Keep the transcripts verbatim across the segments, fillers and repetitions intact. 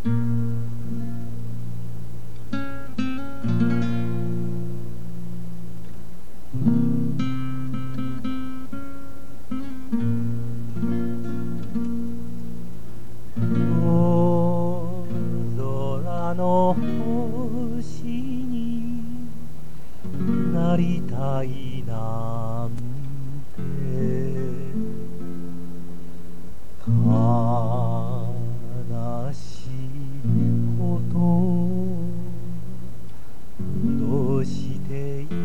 の星になりたいなんて悲しいことどうして言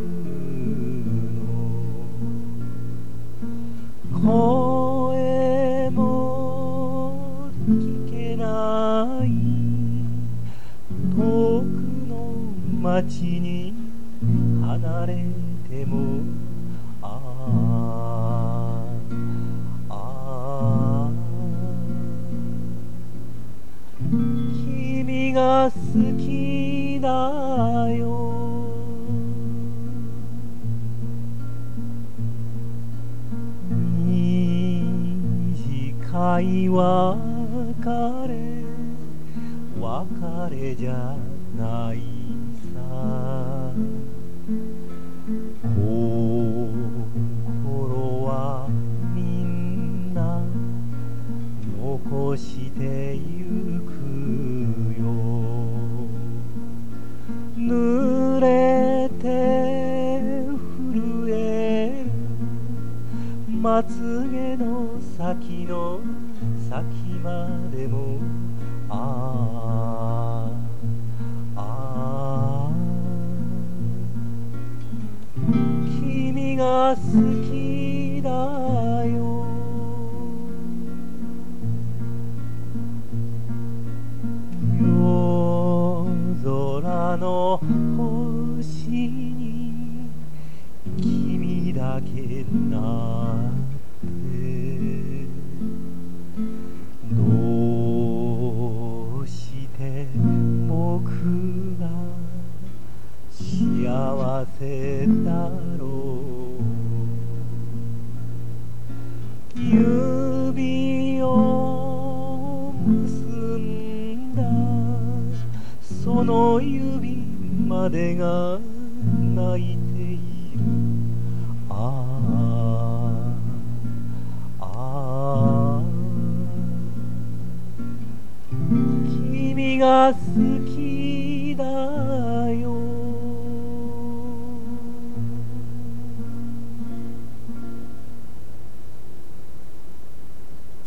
うの声も聞けない遠くの町に離れてもああああ君が好きだよ短い別れ別れじゃないさ心はみんな残してゆくよ濡れて震えるまつげの先の先までもああああ君が好きだよ夜空の星に君だけなってどうして僕が幸せだろう指を結んだその指までが泣いているああああ君が好